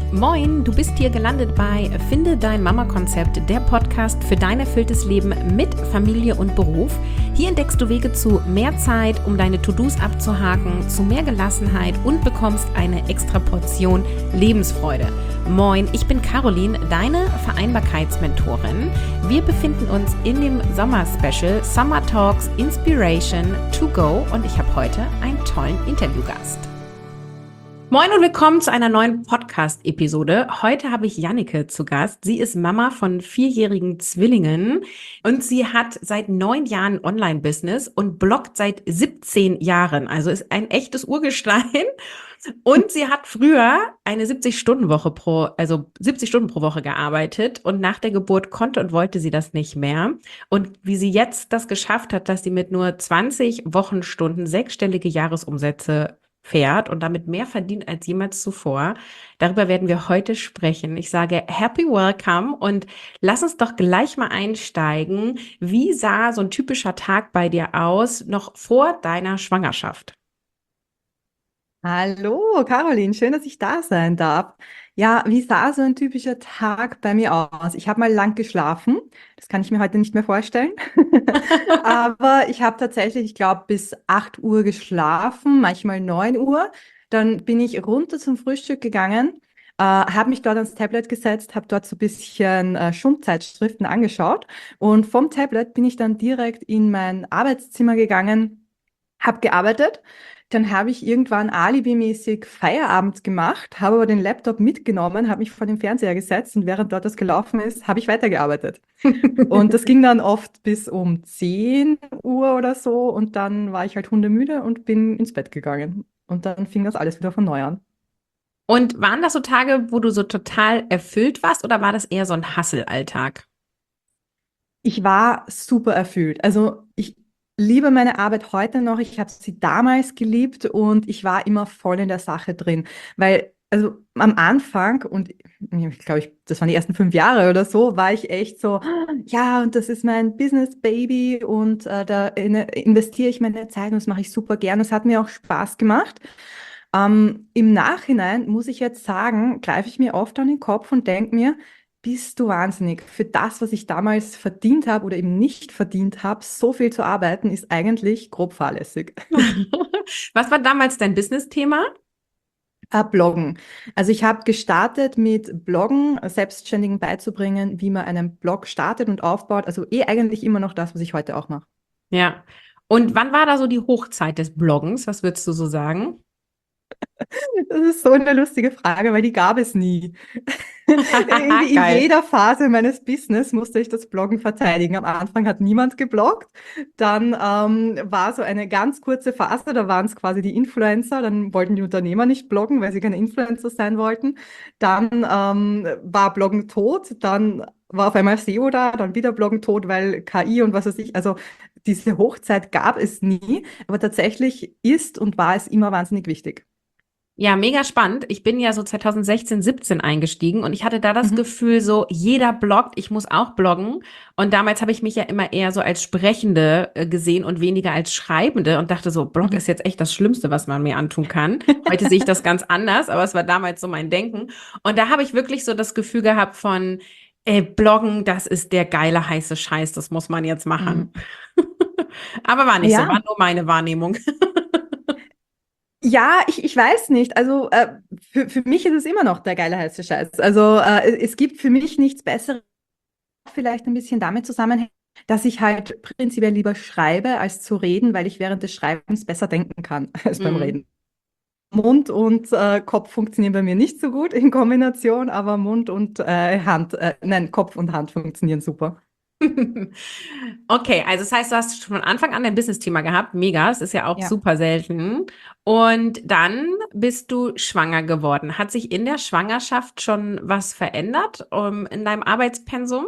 Moin, du bist hier gelandet bei Finde dein Mama-Konzept, der Podcast für dein erfülltes Leben mit Familie und Beruf. Hier entdeckst du Wege zu mehr Zeit, um deine To-Dos abzuhaken, zu mehr Gelassenheit und bekommst eine extra Portion Lebensfreude. Moin, ich bin Caroline, deine Vereinbarkeitsmentorin. Wir befinden uns in dem Sommer-Special Summer Talks Inspiration to Go und ich habe heute einen tollen Interviewgast. Moin und willkommen zu einer neuen Podcast-Episode. Heute habe ich Jannike zu Gast. Sie ist Mama von 4-jährigen Zwillingen und sie hat seit 9 Jahren Online-Business und bloggt seit 17 Jahren. Also ist ein echtes Urgestein. Und sie hat früher eine 70-Stunden-Woche 70 Stunden pro Woche gearbeitet und nach der Geburt konnte und wollte sie das nicht mehr. Und wie sie jetzt das geschafft hat, dass sie mit nur 20 Wochenstunden 6-stellige Jahresumsätze fährt und damit mehr verdient als jemals zuvor. Darüber werden wir heute sprechen. Ich sage Happy Welcome und lass uns doch gleich mal einsteigen. Wie sah so ein typischer Tag bei dir aus, noch vor deiner Schwangerschaft? Hallo, Caroline, schön, dass ich da sein darf. Ja, wie sah so ein typischer Tag bei mir aus? Ich habe mal lang geschlafen, das kann ich mir heute nicht mehr vorstellen. Aber ich habe tatsächlich, ich glaube, bis 8 Uhr geschlafen, manchmal 9 Uhr. Dann bin ich runter zum Frühstück gegangen, habe mich dort ans Tablet gesetzt, habe dort so ein bisschen Schulzeitschriften angeschaut und vom Tablet bin ich dann direkt in mein Arbeitszimmer gegangen, habe gearbeitet. Dann habe ich irgendwann alibimäßig Feierabend gemacht, habe aber den Laptop mitgenommen, habe mich vor den Fernseher gesetzt und während dort das gelaufen ist, habe ich weitergearbeitet. Und das ging dann oft bis um 10 Uhr oder so und dann war ich halt hundemüde und bin ins Bett gegangen. Und dann fing das alles wieder von neu an. Und waren das so Tage, wo du so total erfüllt warst oder war das eher so ein Hustle-Alltag? Ich war super erfüllt. Also ich liebe meine Arbeit heute noch. Ich habe sie damals geliebt und ich war immer voll in der Sache drin. Weil, also am Anfang, und ich glaube, das waren die ersten 5 Jahre oder so, war ich echt so, ja, und das ist mein Business Baby und da investiere ich meine Zeit und das mache ich super gern. Es hat mir auch Spaß gemacht. Im Nachhinein muss ich jetzt sagen, greife ich mir oft an den Kopf und denke mir, bist du wahnsinnig? Für das, was ich damals verdient habe oder eben nicht verdient habe, so viel zu arbeiten, ist eigentlich grob fahrlässig. Was war damals dein Business-Thema? Bloggen. Also ich habe gestartet mit Bloggen, Selbstständigen beizubringen, wie man einen Blog startet und aufbaut. Also eigentlich immer noch das, was ich heute auch mache. Ja. Und wann war da so die Hochzeit des Bloggens? Was würdest du so sagen? Das ist so eine lustige Frage, weil die gab es nie. Irgendwie in Geil. jeder Phase meines Business musste ich das Bloggen verteidigen. Am Anfang hat niemand gebloggt. Dann war so eine ganz kurze Phase, da waren es quasi die Influencer. Dann wollten die Unternehmer nicht bloggen, weil sie keine Influencer sein wollten. Dann war Bloggen tot. Dann war auf einmal SEO da, dann wieder Bloggen tot, weil KI und was weiß ich. Also diese Hochzeit gab es nie. Aber tatsächlich ist und war es immer wahnsinnig wichtig. Ja, mega spannend. Ich bin ja so 2016, 17 eingestiegen und ich hatte da das Mhm. Gefühl, so jeder bloggt, ich muss auch bloggen. Und damals habe ich mich ja immer eher so als Sprechende gesehen und weniger als Schreibende und dachte so, Blog Mhm. ist jetzt echt das Schlimmste, was man mir antun kann. Heute sehe ich das ganz anders, aber es war damals so mein Denken. Und da habe ich wirklich so das Gefühl gehabt von, Bloggen, das ist der geile heiße Scheiß, das muss man jetzt machen. Mhm. Aber war nicht so, Ja, war nur meine Wahrnehmung. ja, ich weiß nicht. Also für mich ist es immer noch der geile heiße Scheiß. Also es gibt für mich nichts Besseres, vielleicht ein bisschen damit zusammenhängt, dass ich halt prinzipiell lieber schreibe, als zu reden, weil ich während des Schreibens besser denken kann als beim Mhm. Reden. Mund und Kopf funktionieren bei mir nicht so gut in Kombination, aber Mund und Hand, nein, Kopf und Hand funktionieren super. Okay, also das heißt, du hast schon von Anfang an ein Business-Thema gehabt. Mega, es ist ja auch Ja. super selten. Und dann bist du schwanger geworden. Hat sich in der Schwangerschaft schon was verändert, in deinem Arbeitspensum?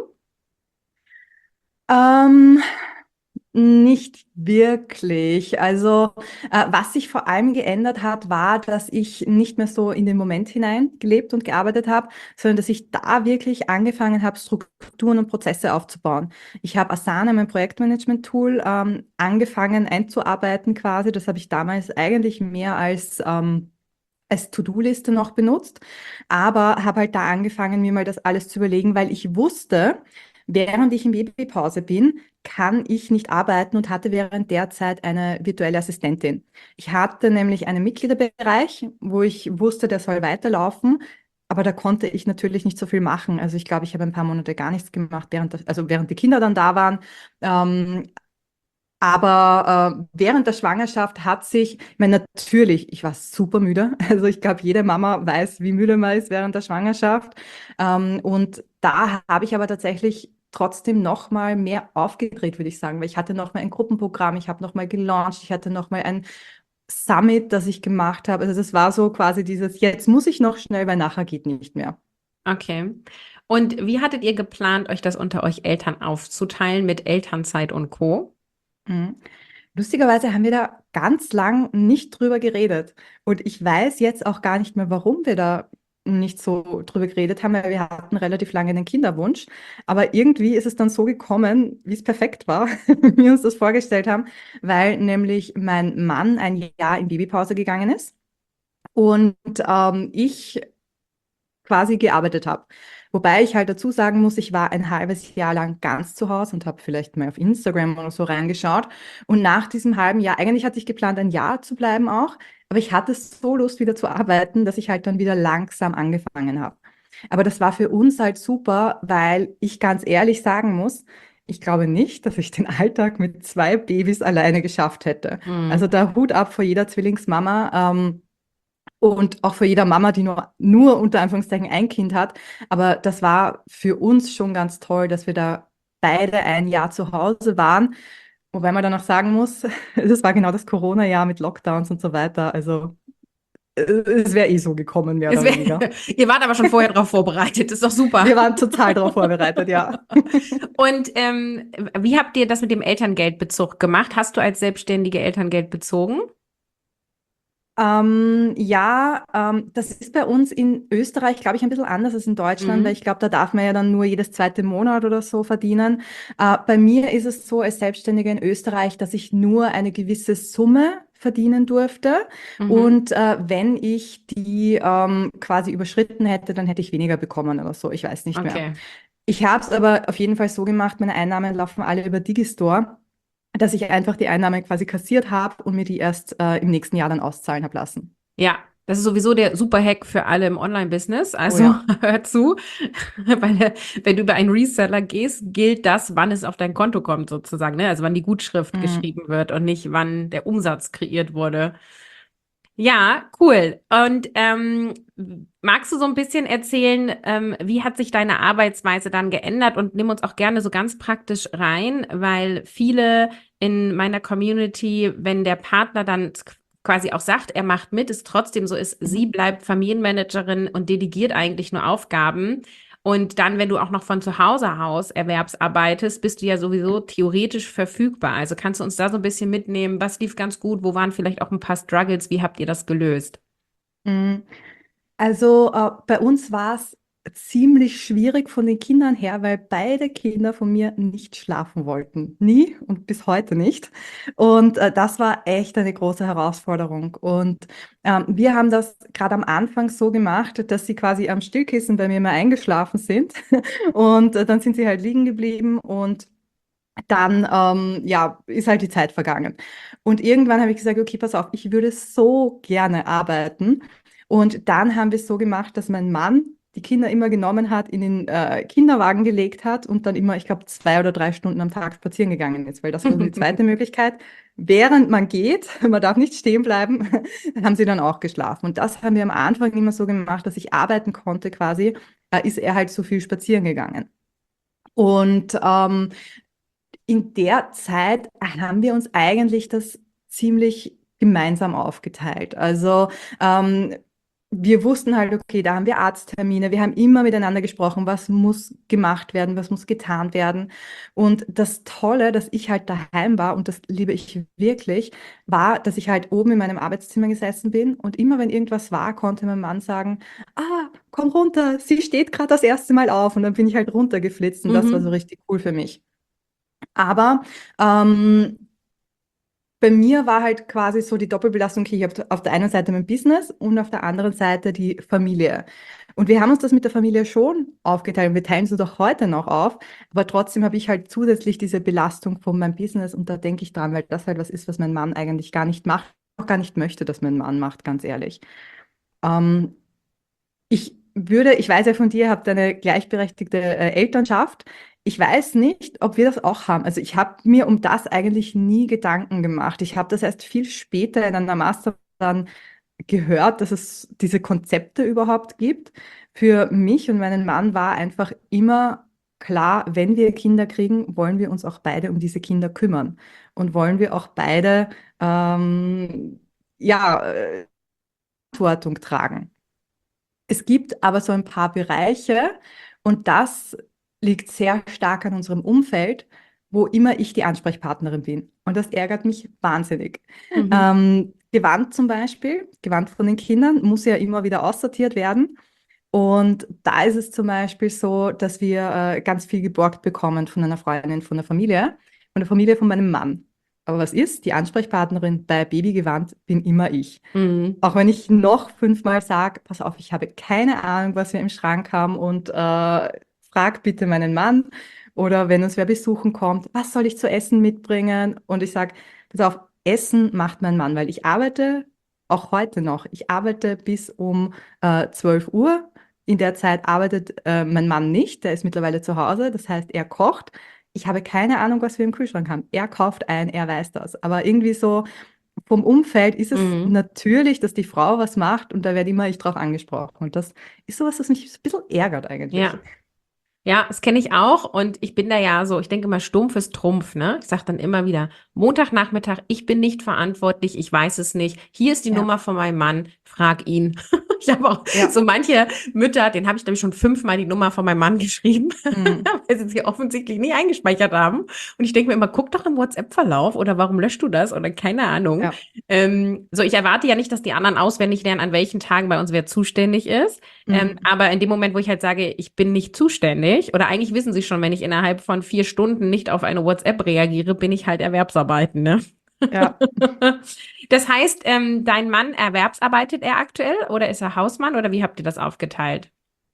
Ähm, Nicht wirklich. Also, was sich vor allem geändert hat, war, dass ich nicht mehr so in den Moment hinein gelebt und gearbeitet habe, sondern dass ich da wirklich angefangen habe, Strukturen und Prozesse aufzubauen. Ich habe Asana, mein Projektmanagement-Tool, angefangen einzuarbeiten quasi. Das habe ich damals eigentlich mehr als als To-Do-Liste noch benutzt, aber habe halt da angefangen, mir mal das alles zu überlegen, weil ich wusste, während ich in Babypause bin, kann ich nicht arbeiten und hatte während der Zeit eine virtuelle Assistentin. Ich hatte nämlich einen Mitgliederbereich, wo ich wusste, der soll weiterlaufen, aber da konnte ich natürlich nicht so viel machen. Also ich glaube, ich habe ein paar Monate gar nichts gemacht, während die Kinder dann da waren. Ähm, aber während der Schwangerschaft ich meine, natürlich, ich war super müde. Also ich glaube, jede Mama weiß, wie müde man ist während der Schwangerschaft. Und da habe ich aber tatsächlich trotzdem noch mal mehr aufgedreht, würde ich sagen, weil ich hatte noch mal ein Gruppenprogramm, ich habe noch mal gelauncht, ich hatte noch mal ein Summit, das ich gemacht habe. Also das war so quasi dieses, jetzt muss ich noch schnell, weil nachher geht nicht mehr. Okay. Und wie hattet ihr geplant, euch das unter euch Eltern aufzuteilen mit Elternzeit und Co.? Mhm. Lustigerweise haben wir da ganz lang nicht drüber geredet. Und ich weiß jetzt auch gar nicht mehr, warum wir da nicht so drüber geredet haben, weil wir hatten relativ lange den Kinderwunsch. Aber irgendwie ist es dann so gekommen, wie es perfekt war, wie wir uns das vorgestellt haben, weil nämlich mein Mann ein Jahr in Babypause gegangen ist und ich quasi gearbeitet habe. Wobei ich halt dazu sagen muss, ich war ein halbes Jahr lang ganz zu Hause und habe vielleicht mal auf Instagram oder so reingeschaut. Und nach diesem halben Jahr, eigentlich hatte ich geplant, ein Jahr zu bleiben auch, aber ich hatte so Lust, wieder zu arbeiten, dass ich halt dann wieder langsam angefangen habe. Aber das war für uns halt super, weil ich ganz ehrlich sagen muss, ich glaube nicht, dass ich den Alltag mit zwei Babys alleine geschafft hätte. Also Mhm. da Hut ab vor jeder Zwillingsmama. Und auch für jeder Mama, die nur unter Anführungszeichen ein Kind hat. Aber das war für uns schon ganz toll, dass wir da beide ein Jahr zu Hause waren. Wobei man dann auch sagen muss, das war genau das Corona-Jahr mit Lockdowns und so weiter. Also es wäre eh so gekommen, mehr Es oder wär, weniger. ihr wart aber schon vorher darauf vorbereitet, ist doch super. Wir waren total darauf vorbereitet, ja. Und wie habt ihr das mit dem Elterngeldbezug gemacht? Hast du als Selbstständige Elterngeld bezogen? Ja, das ist bei uns in Österreich, glaube ich, ein bisschen anders als in Deutschland, weil Mhm. ich glaube, da darf man ja dann nur jedes zweite Monat oder so verdienen. Bei mir ist es so als Selbstständige in Österreich, dass ich nur eine gewisse Summe verdienen durfte. Mhm. Und wenn ich die quasi überschritten hätte, dann hätte ich weniger bekommen oder so. Ich weiß nicht mehr. Okay. Ich habe es aber auf jeden Fall so gemacht, meine Einnahmen laufen alle über Digistore, dass ich einfach die Einnahmen quasi kassiert habe und mir die erst im nächsten Jahr dann auszahlen habe lassen. Ja, das ist sowieso der Super-Hack für alle im Online-Business. Oh Also ja. hör zu, weil wenn du über einen Reseller gehst, gilt das, wann es auf dein Konto kommt sozusagen, ne? Also wann die Gutschrift Mm, geschrieben wird und nicht, wann der Umsatz kreiert wurde. Ja, cool. Und magst du so ein bisschen erzählen, wie hat sich deine Arbeitsweise dann geändert? Und nimm uns auch gerne so ganz praktisch rein, weil viele in meiner Community, wenn der Partner dann quasi auch sagt, er macht mit, es trotzdem so ist, sie mhm. bleibt Familienmanagerin und delegiert eigentlich nur Aufgaben. Und dann, wenn du auch noch von zu Hause aus erwerbsarbeitest, bist du ja sowieso theoretisch verfügbar. Also kannst du uns da so ein bisschen mitnehmen, was lief ganz gut, wo waren vielleicht auch ein paar Struggles, wie habt ihr das gelöst? Mm. Also bei uns war es ziemlich schwierig von den Kindern her, weil beide Kinder von mir nicht schlafen wollten. Nie und bis heute nicht. Und das war echt eine große Herausforderung. Und wir haben das gerade am Anfang so gemacht, dass sie quasi am Stillkissen bei mir mal eingeschlafen sind. Und dann sind sie halt liegen geblieben und dann ja, ist halt die Zeit vergangen. Und irgendwann habe ich gesagt, okay, pass auf, ich würde so gerne arbeiten. Und dann haben wir es so gemacht, dass mein Mann die Kinder immer genommen hat, in den Kinderwagen gelegt hat und dann immer, ich glaube, 2 oder 3 Stunden am Tag spazieren gegangen ist, weil das war so die zweite Möglichkeit. Während man geht, man darf nicht stehen bleiben, haben sie dann auch geschlafen. Und das haben wir am Anfang immer so gemacht, dass ich arbeiten konnte quasi, ist er halt so viel spazieren gegangen. Und in der Zeit haben wir uns eigentlich das ziemlich gemeinsam aufgeteilt. Also wir wussten halt, okay, da haben wir Arzttermine, wir haben immer miteinander gesprochen, was muss gemacht werden, was muss getan werden. Und das Tolle, dass ich halt daheim war, und das liebe ich wirklich, war, dass ich halt oben in meinem Arbeitszimmer gesessen bin und immer wenn irgendwas war, konnte mein Mann sagen, ah, komm runter, sie steht gerade das erste Mal auf und dann bin ich halt runtergeflitzt und das war so Mhm. richtig cool für mich. Aber ähm, bei mir war halt quasi so die Doppelbelastung, okay, ich habe auf der einen Seite mein Business und auf der anderen Seite die Familie. Und wir haben uns das mit der Familie schon aufgeteilt und wir teilen es uns auch heute noch auf, aber trotzdem habe ich halt zusätzlich diese Belastung von meinem Business und da denke ich dran, weil das halt was ist, was mein Mann eigentlich gar nicht macht, auch gar nicht möchte, dass mein Mann macht, ganz ehrlich. Ähm, ich weiß ja von dir, ihr habt eine gleichberechtigte Elternschaft. Ich weiß nicht, ob wir das auch haben. Also ich habe mir um das eigentlich nie Gedanken gemacht. Ich habe das erst viel später in einer Master dann gehört, dass es diese Konzepte überhaupt gibt. Für mich und meinen Mann war einfach immer klar, wenn wir Kinder kriegen, wollen wir uns auch beide um diese Kinder kümmern und wollen wir auch beide ja, Verantwortung tragen. Es gibt aber so ein paar Bereiche und das liegt sehr stark an unserem Umfeld, wo immer ich die Ansprechpartnerin bin. Und das ärgert mich wahnsinnig. Mhm. Gewand zum Beispiel, Gewand von den Kindern muss ja immer wieder aussortiert werden. Und da ist es zum Beispiel so, dass wir ganz viel geborgt bekommen von einer Freundin, von der Familie von meinem Mann. Aber was ist? Die Ansprechpartnerin bei Babygewand bin immer ich. Mhm. Auch wenn ich noch 5-mal sage, pass auf, ich habe keine Ahnung, was wir im Schrank haben und frag bitte meinen Mann. Oder wenn uns wer besuchen kommt, was soll ich zu essen mitbringen? Und ich sage, pass auf, Essen macht mein Mann, weil ich arbeite auch heute noch. Ich arbeite bis um 12 Uhr. In der Zeit arbeitet mein Mann nicht, der ist mittlerweile zu Hause. Das heißt, er kocht. Ich habe keine Ahnung, was wir im Kühlschrank haben. Er kauft ein, er weiß das. Aber irgendwie so vom Umfeld ist es Mhm. natürlich, dass die Frau was macht und da werde immer ich drauf angesprochen. Und das ist sowas, was mich ein bisschen ärgert eigentlich. Ja. Ja, das kenne ich auch und ich bin da ja so, ich denke mal, stumpf ist Trumpf, ne? Ich sage dann immer wieder, Montagnachmittag, ich bin nicht verantwortlich, ich weiß es nicht. Hier ist die Ja, Nummer von meinem Mann, frag ihn. Ich habe auch ja. so manche Mütter, den habe ich glaube ich schon 5-mal die Nummer von meinem Mann geschrieben, Mm, weil sie sie offensichtlich nie eingespeichert haben. Und ich denke mir immer, guck doch im WhatsApp-Verlauf oder warum löscht du das oder keine Ahnung. ja. So, ich erwarte ja nicht, dass die anderen auswendig lernen, an welchen Tagen bei uns wer zuständig ist. Mm, Aber in dem Moment, wo ich halt sage, ich bin nicht zuständig, oder eigentlich wissen sie schon, wenn ich innerhalb von 4 Stunden nicht auf eine WhatsApp reagiere, bin ich halt erwerbsarbeitend, ne? ja. Das heißt, dein Mann erwerbsarbeitet er aktuell oder ist er Hausmann oder wie habt ihr das aufgeteilt?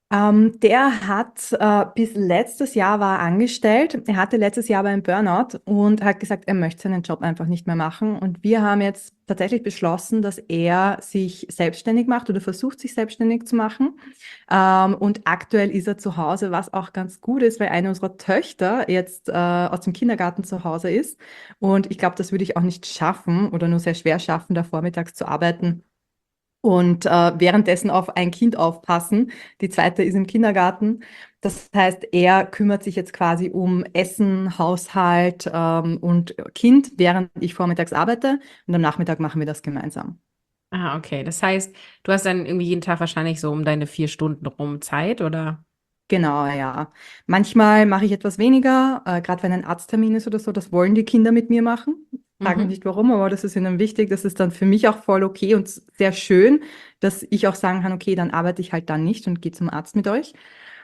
Der hat bis letztes Jahr war er angestellt. Er hatte letztes Jahr aber einen Burnout und hat gesagt, er möchte seinen Job einfach nicht mehr machen. Und wir haben jetzt tatsächlich beschlossen, dass er sich selbstständig macht oder versucht, sich selbstständig zu machen. Und aktuell ist er zu Hause, was auch ganz gut ist, weil eine unserer Töchter jetzt aus dem Kindergarten zu Hause ist. Und ich glaube, das würde ich auch nicht schaffen oder nur sehr schwer schaffen, da vormittags zu arbeiten und währenddessen auf ein Kind aufpassen. Die zweite ist im Kindergarten. Das heißt, er kümmert sich jetzt quasi um Essen, Haushalt und Kind, während ich vormittags arbeite. Und am Nachmittag machen wir das gemeinsam. Ah, okay. Das heißt, du hast dann irgendwie jeden Tag wahrscheinlich so um deine 4 Stunden rum Zeit, oder? Genau, ja. Manchmal mache ich etwas weniger, gerade wenn ein Arzttermin ist oder so. Das wollen die Kinder mit mir machen. Frag mich Mhm. nicht warum, aber das ist ihnen wichtig. Das ist dann für mich auch voll okay und sehr schön, dass ich auch sagen kann, okay, dann arbeite ich halt dann nicht und gehe zum Arzt mit euch.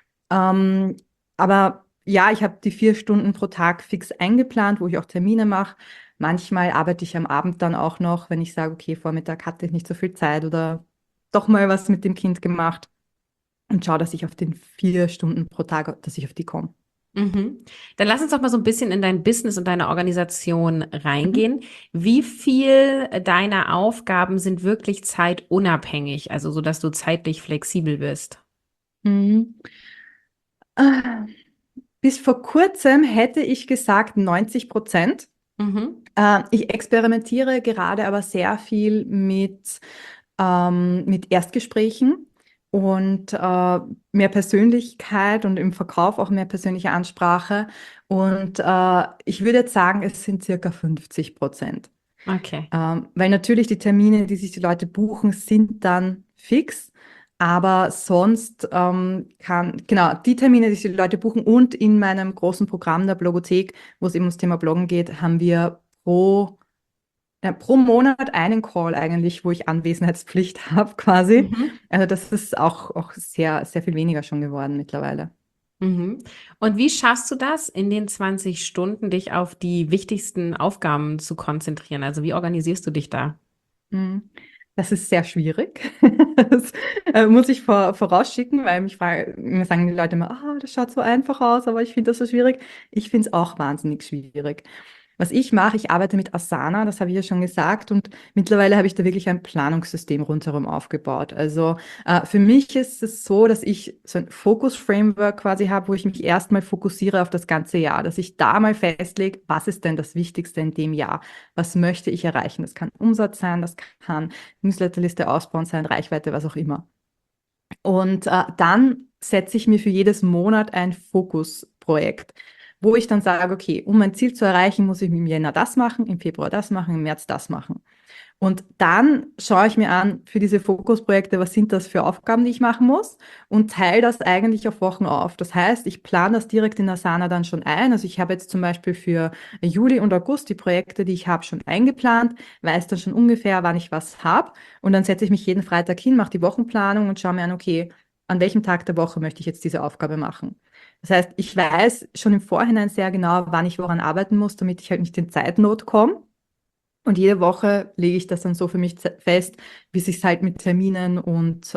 Ähm, aber ja, ich habe die 4 Stunden pro Tag fix eingeplant, wo ich auch Termine mache. Manchmal arbeite ich am Abend dann auch noch, wenn ich sage, okay, Vormittag hatte ich nicht so viel Zeit oder doch mal was mit dem Kind gemacht und schaue, dass ich auf den 4 Stunden pro Tag, dass ich auf die komme. Mhm. Dann lass uns doch mal so ein bisschen in dein Business und deine Organisation Mhm. reingehen. Wie viel deiner Aufgaben sind wirklich zeitunabhängig, also so, dass du zeitlich flexibel bist? Mhm. Ah, bis vor kurzem hätte ich gesagt 90%. Mhm. Ich experimentiere gerade aber sehr viel mit Erstgesprächen und mehr Persönlichkeit und im Verkauf auch mehr persönliche Ansprache. Und ich würde jetzt sagen, es sind circa 50%. Okay. Weil natürlich die Termine, die sich die Leute buchen, sind dann fix. Aber sonst genau, die Termine, die sich die Leute buchen und in meinem großen Programm der Blogothek, wo es eben ums Thema Bloggen geht, haben wir pro Monat einen Call eigentlich, wo ich Anwesenheitspflicht habe quasi. Mhm. Also das ist auch sehr, sehr viel weniger schon geworden mittlerweile. Mhm. Und wie schaffst du das, in den 20 Stunden dich auf die wichtigsten Aufgaben zu konzentrieren? Also wie organisierst du dich da? Mhm. Das ist sehr schwierig. Das muss ich vorausschicken, weil mir sagen die Leute immer, das schaut so einfach aus, aber ich finde das so schwierig. Ich finde es auch wahnsinnig schwierig. Was ich mache, ich arbeite mit Asana, das habe ich ja schon gesagt, und mittlerweile habe ich da wirklich ein Planungssystem rundherum aufgebaut. Also für mich ist es so, dass ich so ein Fokus-Framework quasi habe, wo ich mich erstmal fokussiere auf das ganze Jahr, dass ich da mal festlege, was ist denn das Wichtigste in dem Jahr? Was möchte ich erreichen? Das kann Umsatz sein, das kann Newsletterliste ausbauen sein, Reichweite, was auch immer. Und dann setze ich mir für jedes Monat ein Fokusprojekt, wo ich dann sage, okay, um mein Ziel zu erreichen, muss ich im Jänner das machen, im Februar das machen, im März das machen. Und dann schaue ich mir an, für diese Fokusprojekte, was sind das für Aufgaben, die ich machen muss, und teile das eigentlich auf Wochen auf. Das heißt, ich plane das direkt in Asana dann schon ein. Also ich habe jetzt zum Beispiel für Juli und August die Projekte, die ich habe, schon eingeplant, weiß dann schon ungefähr, wann ich was habe. Und dann setze ich mich jeden Freitag hin, mache die Wochenplanung und schaue mir an, okay, an welchem Tag der Woche möchte ich jetzt diese Aufgabe machen. Das heißt, ich weiß schon im Vorhinein sehr genau, wann ich woran arbeiten muss, damit ich halt nicht in Zeitnot komme. Und jede Woche lege ich das dann so für mich fest, wie sich halt mit Terminen und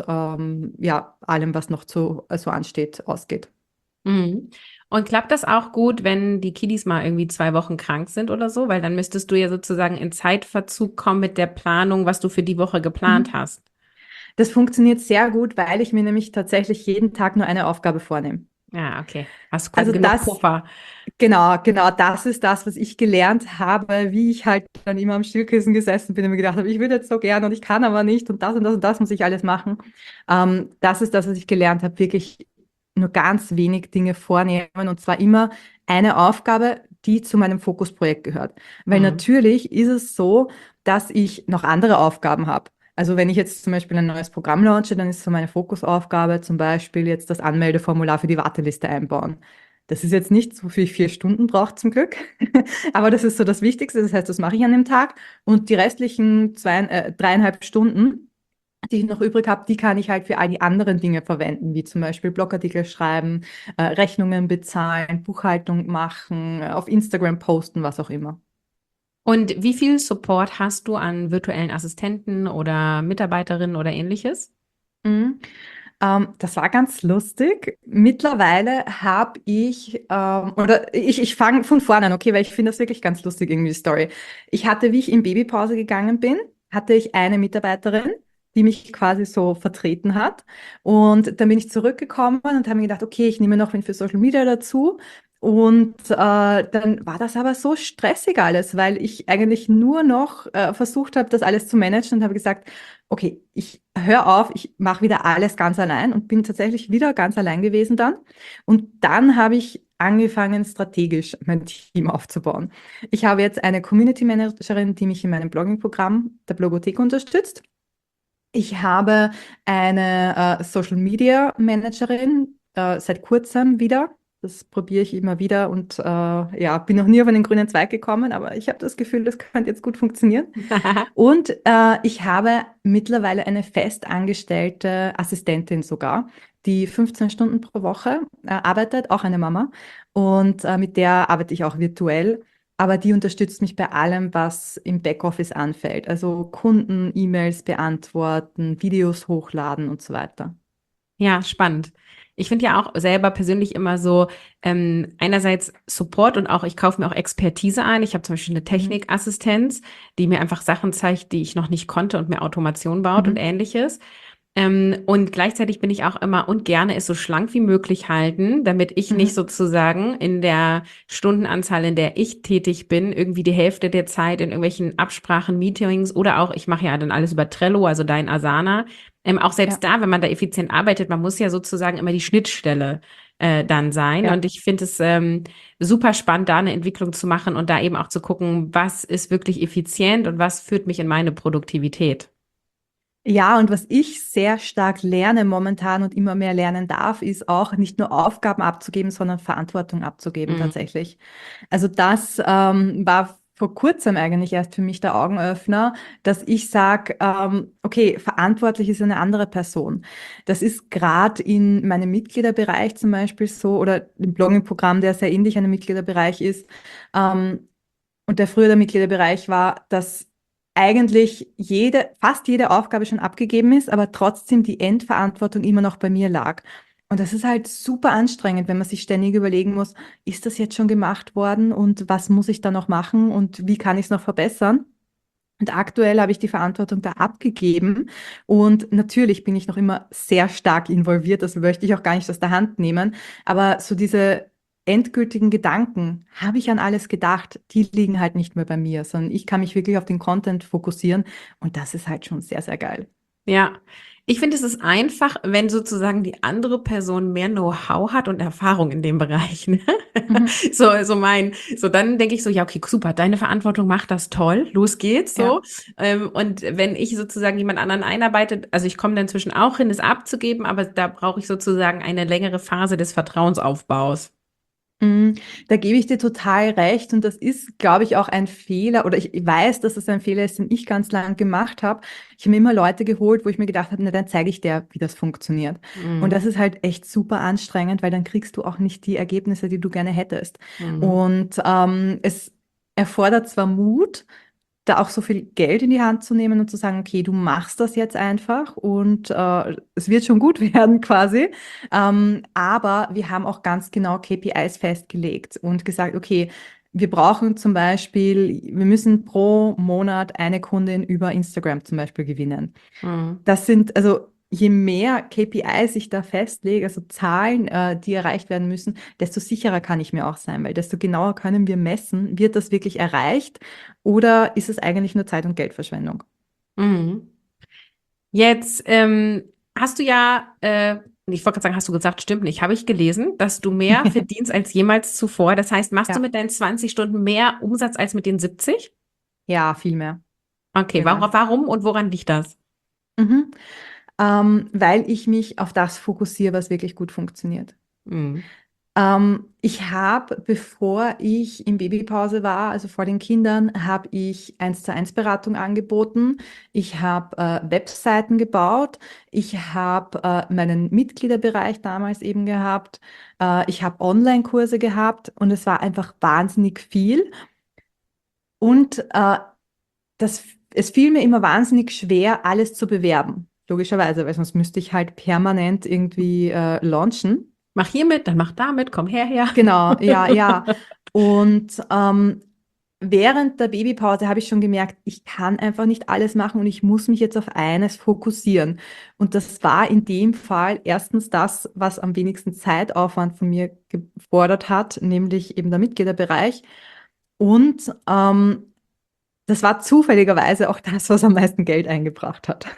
ja, allem, was noch so ansteht, ausgeht. Mhm. Und klappt das auch gut, wenn die Kiddies mal irgendwie 2 Wochen krank sind oder so? Weil dann müsstest du ja sozusagen in Zeitverzug kommen mit der Planung, was du für die Woche geplant Mhm. hast. Das funktioniert sehr gut, weil ich mir nämlich tatsächlich jeden Tag nur eine Aufgabe vornehme. Ja, okay. Hast du Also genug das, Puffer. genau, das ist das, was ich gelernt habe, wie ich halt dann immer am Stillkissen gesessen bin und mir gedacht habe, ich würde jetzt so gern und ich kann aber nicht und das und das und das muss ich alles machen. Das ist das, was ich gelernt habe, wirklich nur ganz wenig Dinge vornehmen und zwar immer eine Aufgabe, die zu meinem Fokusprojekt gehört. Weil Mhm. natürlich ist es so, dass ich noch andere Aufgaben habe. Also wenn ich jetzt zum Beispiel ein neues Programm launche, dann ist so meine Fokusaufgabe zum Beispiel jetzt das Anmeldeformular für die Warteliste einbauen. Das ist jetzt nicht so viel 4 Stunden braucht zum Glück, aber das ist so das Wichtigste. Das heißt, das mache ich an dem Tag und die restlichen 3,5 Stunden, die ich noch übrig habe, die kann ich halt für all die anderen Dinge verwenden, wie zum Beispiel Blogartikel schreiben, Rechnungen bezahlen, Buchhaltung machen, auf Instagram posten, was auch immer. Und wie viel Support hast du an virtuellen Assistenten oder Mitarbeiterinnen oder ähnliches? Mhm. Das war ganz lustig. Mittlerweile habe ich, oder ich fange von vorne an, okay, weil ich finde das wirklich ganz lustig, irgendwie die Story. Ich hatte, wie ich in Babypause gegangen bin, hatte ich eine Mitarbeiterin, die mich quasi so vertreten hat. Und dann bin ich zurückgekommen und habe mir gedacht, okay, ich nehme noch wen für Social Media dazu. Und dann war das aber so stressig alles, weil ich eigentlich nur noch versucht habe, das alles zu managen und habe gesagt, okay, ich höre auf, ich mache wieder alles ganz allein und bin tatsächlich wieder ganz allein gewesen dann. Und dann habe ich angefangen, strategisch mein Team aufzubauen. Ich habe jetzt eine Community Managerin, die mich in meinem Blogging-Programm der Blogothek unterstützt. Ich habe eine Social Media Managerin seit kurzem wieder. Das probiere ich immer wieder und ja, bin noch nie auf einen grünen Zweig gekommen, aber ich habe das Gefühl, das könnte jetzt gut funktionieren. Und ich habe mittlerweile eine festangestellte Assistentin sogar, die 15 Stunden pro Woche arbeitet, auch eine Mama. Und mit der arbeite ich auch virtuell. Aber die unterstützt mich bei allem, was im Backoffice anfällt. Also Kunden, E-Mails beantworten, Videos hochladen und so weiter. Ja, spannend. Ich finde ja auch selber persönlich immer so, einerseits Support und auch, ich kaufe mir auch Expertise ein. Ich habe zum Beispiel eine Mhm. Technikassistenz, die mir einfach Sachen zeigt, die ich noch nicht konnte und mir Automation baut und Mhm. ähnliches. Und gleichzeitig bin ich auch immer und gerne es so schlank wie möglich halten, damit ich nicht Mhm. sozusagen in der Stundenanzahl, in der ich tätig bin, irgendwie die Hälfte der Zeit in irgendwelchen Absprachen, Meetings oder auch, ich mache ja dann alles über Trello, also dein Asana. Auch Ja, selbst da, wenn man da effizient arbeitet, man muss ja sozusagen immer die Schnittstelle dann sein. ja. Und ich finde es super spannend, da eine Entwicklung zu machen und da eben auch zu gucken, was ist wirklich effizient und was führt mich in meine Produktivität. Ja, und was ich sehr stark lerne momentan und immer mehr lernen darf, ist auch nicht nur Aufgaben abzugeben, sondern Verantwortung abzugeben Mhm. tatsächlich. Also das war vor kurzem eigentlich erst für mich der Augenöffner, dass ich sage, okay, verantwortlich ist eine andere Person. Das ist gerade in meinem Mitgliederbereich zum Beispiel so oder im Blogging-Programm, der sehr ähnlich einem Mitgliederbereich ist. Und der frühere Mitgliederbereich war, dass eigentlich fast jede Aufgabe schon abgegeben ist, aber trotzdem die Endverantwortung immer noch bei mir lag. Und das ist halt super anstrengend, wenn man sich ständig überlegen muss, ist das jetzt schon gemacht worden und was muss ich da noch machen und wie kann ich es noch verbessern? Und aktuell habe ich die Verantwortung da abgegeben und natürlich bin ich noch immer sehr stark involviert, das möchte ich auch gar nicht aus der Hand nehmen, aber so diese endgültigen Gedanken, habe ich an alles gedacht, die liegen halt nicht mehr bei mir, sondern ich kann mich wirklich auf den Content fokussieren und das ist halt schon sehr, sehr geil. Ja, ich finde, es ist einfach, wenn sozusagen die andere Person mehr Know-how hat und Erfahrung in dem Bereich, ne? Mhm. So dann denke ich so, ja, okay, super, deine Verantwortung macht das toll, los geht's Ja. so. Und wenn ich sozusagen jemand anderen einarbeite, also ich komme dann inzwischen auch hin, es abzugeben, aber da brauche ich sozusagen eine längere Phase des Vertrauensaufbaus. Mm, Da gebe ich dir total recht und das ist, glaube ich, auch ein Fehler oder ich weiß, dass das ein Fehler ist, den ich ganz lang gemacht habe. Ich habe mir immer Leute geholt, wo ich mir gedacht habe, na, dann zeige ich dir, wie das funktioniert. Und Mhm. das ist halt echt super anstrengend, weil dann kriegst du auch nicht die Ergebnisse, die du gerne hättest. Mhm. Und es erfordert zwar Mut, da auch so viel Geld in die Hand zu nehmen und zu sagen, okay, du machst das jetzt einfach und es wird schon gut werden quasi. Aber wir haben auch ganz genau KPIs festgelegt und gesagt, okay, wir brauchen zum Beispiel, wir müssen pro Monat eine Kundin über Instagram zum Beispiel gewinnen. Mhm. Das sind, also je mehr KPIs ich da festlege, also Zahlen, die erreicht werden müssen, desto sicherer kann ich mir auch sein, weil desto genauer können wir messen, wird das wirklich erreicht oder ist es eigentlich nur Zeit- und Geldverschwendung? Mhm. Jetzt hast du ja, ich wollte gerade sagen, hast du gesagt, stimmt nicht, habe ich gelesen, dass du mehr verdienst als jemals zuvor. Das heißt, machst du Ja, mit deinen 20 Stunden mehr Umsatz als mit den 70? ja, viel mehr, Okay, viel mehr. warum und woran liegt das? Mhm. Weil ich mich auf das fokussiere, was wirklich gut funktioniert. Mhm. Ich habe, bevor ich in Babypause war, also vor den Kindern, habe ich 1:1 Beratung angeboten. Ich habe Webseiten gebaut. Ich habe meinen Mitgliederbereich damals eben gehabt. Ich habe Online-Kurse gehabt und es war einfach wahnsinnig viel. Und es fiel mir immer wahnsinnig schwer, alles zu bewerben. Logischerweise, weil sonst müsste ich halt permanent irgendwie launchen. Mach hier mit, dann mach da mit, komm her. Genau, ja, ja. Und während der Babypause habe ich schon gemerkt, ich kann einfach nicht alles machen und ich muss mich jetzt auf eines fokussieren. Und das war in dem Fall erstens das, was am wenigsten Zeitaufwand von mir gefordert hat, nämlich eben der Mitgliederbereich. Und das war zufälligerweise auch das, was am meisten Geld eingebracht hat.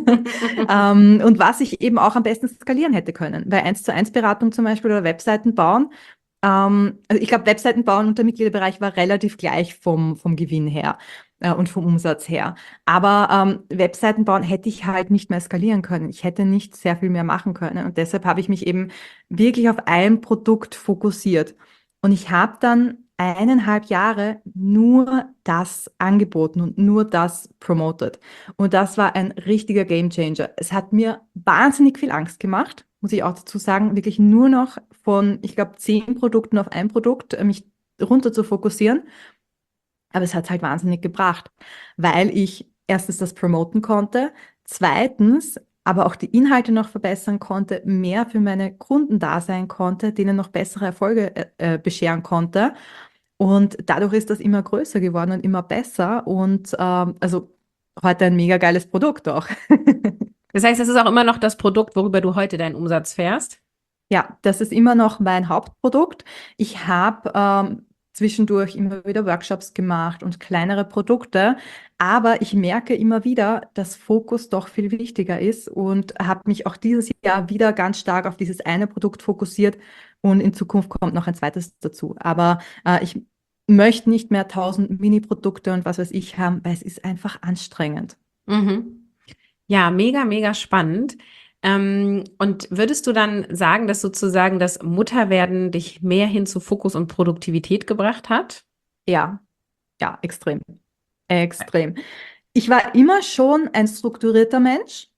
Und was ich eben auch am besten skalieren hätte können. Weil 1:1 Beratung zum Beispiel oder Webseiten bauen, also ich glaube, Webseiten bauen und der Mitgliederbereich war relativ gleich vom Gewinn her und vom Umsatz her. Aber Webseiten bauen hätte ich halt nicht mehr skalieren können. Ich hätte nicht sehr viel mehr machen können. Und deshalb habe ich mich eben wirklich auf ein Produkt fokussiert. Und ich habe dann 1,5 Jahre nur das angeboten und nur das promoted. Und das war ein richtiger Gamechanger. Es hat mir wahnsinnig viel Angst gemacht, muss ich auch dazu sagen, wirklich nur noch von, ich glaube, 10 Produkten auf ein Produkt mich runter zu fokussieren. Aber es hat halt wahnsinnig gebracht, weil ich erstens das promoten konnte, zweitens aber auch die Inhalte noch verbessern konnte, mehr für meine Kunden da sein konnte, denen noch bessere Erfolge bescheren konnte. Und dadurch ist das immer größer geworden und immer besser. Und also heute ein mega geiles Produkt auch. Das heißt, das ist auch immer noch das Produkt, worüber du heute deinen Umsatz fährst? Ja, das ist immer noch mein Hauptprodukt. Ich habe zwischendurch immer wieder Workshops gemacht und kleinere Produkte, aber ich merke immer wieder, dass Fokus doch viel wichtiger ist und habe mich auch dieses Jahr wieder ganz stark auf dieses eine Produkt fokussiert und in Zukunft kommt noch ein zweites dazu. Aber ich möchte nicht mehr 1.000 Mini-Produkte und was weiß ich haben, weil es ist einfach anstrengend. Mhm. Ja, mega spannend. Und würdest du dann sagen, dass sozusagen das Mutterwerden dich mehr hin zu Fokus und Produktivität gebracht hat? Ja. Ja, extrem. Extrem. Ich war immer schon ein strukturierter Mensch,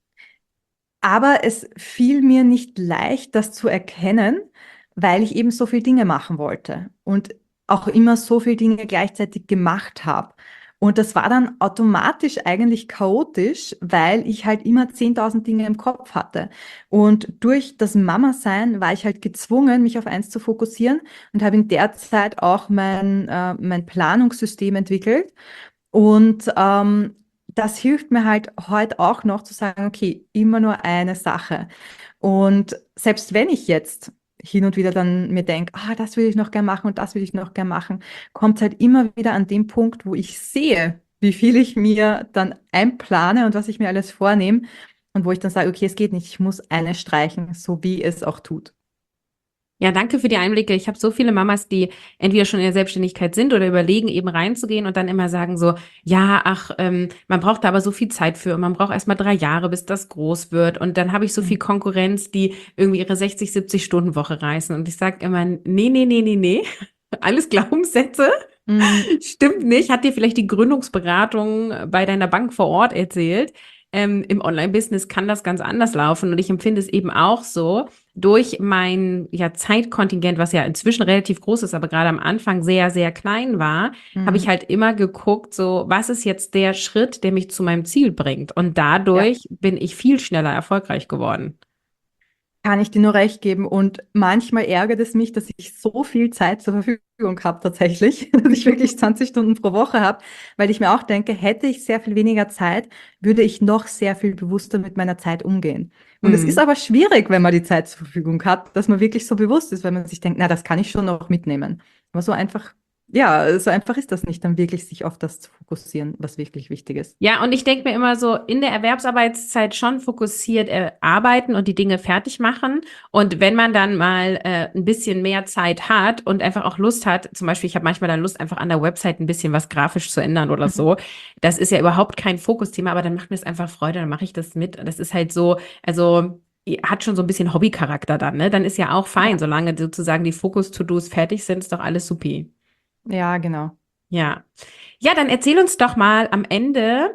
aber es fiel mir nicht leicht, das zu erkennen, weil ich eben so viele Dinge machen wollte und auch immer so viele Dinge gleichzeitig gemacht habe. Und das war dann automatisch eigentlich chaotisch, weil ich halt immer 10.000 Dinge im Kopf hatte. Und durch das Mama-Sein war ich halt gezwungen, mich auf eins zu fokussieren und habe in der Zeit auch mein Planungssystem entwickelt. Und das hilft mir halt heute auch noch zu sagen, okay, immer nur eine Sache. Und selbst wenn ich jetzt hin und wieder dann mir denke, das will ich noch gern machen und das will ich noch gern machen, kommt es halt immer wieder an den Punkt, wo ich sehe, wie viel ich mir dann einplane und was ich mir alles vornehme und wo ich dann sage, okay, es geht nicht, ich muss eine streichen, so wie es auch tut. Ja, danke für die Einblicke. Ich habe so viele Mamas, die entweder schon in der Selbstständigkeit sind oder überlegen, eben reinzugehen und dann immer sagen so, ja, man braucht da aber so viel Zeit für und man braucht erst mal 3 Jahre, bis das groß wird. Und dann habe ich so viel Konkurrenz, die irgendwie ihre 60, 70 Stunden Woche reißen. Und ich sage immer, nee. Alles Glaubenssätze. Stimmt nicht. Hat dir vielleicht die Gründungsberatung bei deiner Bank vor Ort erzählt? Im Online-Business kann das ganz anders laufen und ich empfinde es eben auch so, durch mein Zeitkontingent, was ja inzwischen relativ groß ist, aber gerade am Anfang sehr, sehr klein war, habe ich halt immer geguckt, so was ist jetzt der Schritt, der mich zu meinem Ziel bringt? Und dadurch bin ich viel schneller erfolgreich geworden. Kann ich dir nur recht geben. Und manchmal ärgert es mich, dass ich so viel Zeit zur Verfügung habe tatsächlich, dass ich wirklich 20 Stunden pro Woche habe, weil ich mir auch denke, hätte ich sehr viel weniger Zeit, würde ich noch sehr viel bewusster mit meiner Zeit umgehen. Und es ist aber schwierig, wenn man die Zeit zur Verfügung hat, dass man wirklich so bewusst ist, weil man sich denkt, na, das kann ich schon noch mitnehmen. Aber so einfach ist das nicht, dann wirklich sich auf das zu fokussieren, was wirklich wichtig ist. Ja, und ich denke mir immer so, in der Erwerbsarbeitszeit schon fokussiert arbeiten und die Dinge fertig machen. Und wenn man dann mal ein bisschen mehr Zeit hat und einfach auch Lust hat, zum Beispiel, ich habe manchmal dann Lust, einfach an der Website ein bisschen was grafisch zu ändern oder so. Das ist ja überhaupt kein Fokusthema, aber dann macht mir es einfach Freude, dann mache ich das mit. Das ist halt so, also hat schon so ein bisschen Hobbycharakter dann, ne? Dann ist ja auch fein, solange sozusagen die Fokus-To-Dos fertig sind, ist doch alles supi. Ja, genau. Ja. Ja, dann erzähl uns doch mal am Ende,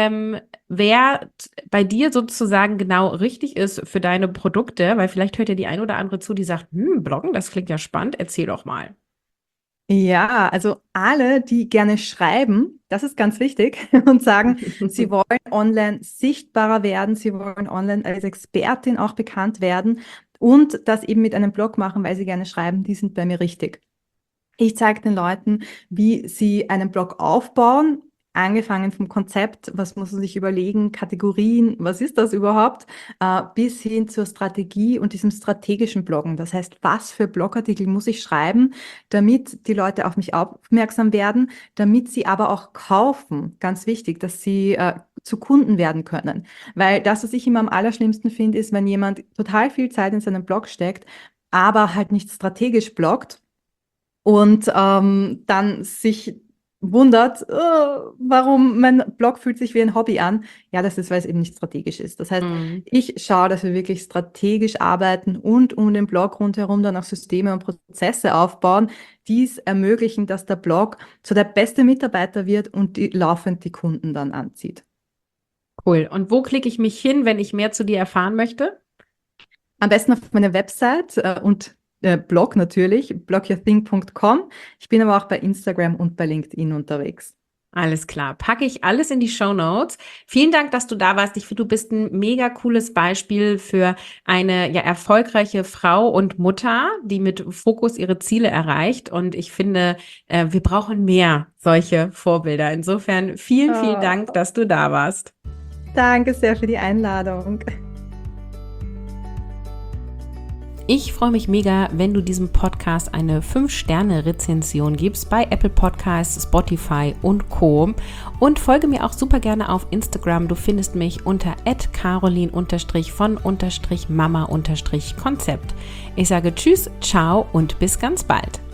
wer bei dir sozusagen genau richtig ist für deine Produkte, weil vielleicht hört ja die ein oder andere zu, die sagt, Bloggen, das klingt ja spannend, erzähl doch mal. Ja, also alle, die gerne schreiben, das ist ganz wichtig, und sagen, sie wollen online sichtbarer werden, sie wollen online als Expertin auch bekannt werden und das eben mit einem Blog machen, weil sie gerne schreiben, die sind bei mir richtig. Ich zeige den Leuten, wie sie einen Blog aufbauen, angefangen vom Konzept, was muss man sich überlegen, Kategorien, was ist das überhaupt, bis hin zur Strategie und diesem strategischen Bloggen. Das heißt, was für Blogartikel muss ich schreiben, damit die Leute auf mich aufmerksam werden, damit sie aber auch kaufen. Ganz wichtig, dass sie zu Kunden werden können. Weil das, was ich immer am allerschlimmsten finde, ist, wenn jemand total viel Zeit in seinen Blog steckt, aber halt nicht strategisch bloggt, und dann sich wundert, warum mein Blog fühlt sich wie ein Hobby an. Ja, das ist, weil es eben nicht strategisch ist. Das heißt, ich schaue, dass wir wirklich strategisch arbeiten und um den Blog rundherum dann auch Systeme und Prozesse aufbauen, die es ermöglichen, dass der Blog so der beste Mitarbeiter wird und laufend die Kunden dann anzieht. Cool. Und wo klicke ich mich hin, wenn ich mehr zu dir erfahren möchte? Am besten auf meine Website und Blog natürlich, blogyourthing.com. Ich bin aber auch bei Instagram und bei LinkedIn unterwegs. Alles klar. Packe ich alles in die Shownotes. Vielen Dank, dass du da warst. Ich finde, du bist ein mega cooles Beispiel für eine erfolgreiche Frau und Mutter, die mit Fokus ihre Ziele erreicht. Und ich finde, wir brauchen mehr solche Vorbilder. Insofern vielen Dank, dass du da warst. Danke sehr für die Einladung. Ich freue mich mega, wenn du diesem Podcast eine 5-Sterne-Rezension gibst bei Apple Podcasts, Spotify und Co. Und folge mir auch super gerne auf Instagram. Du findest mich unter @carolin_von_mama_konzept. Ich sage Tschüss, ciao und bis ganz bald.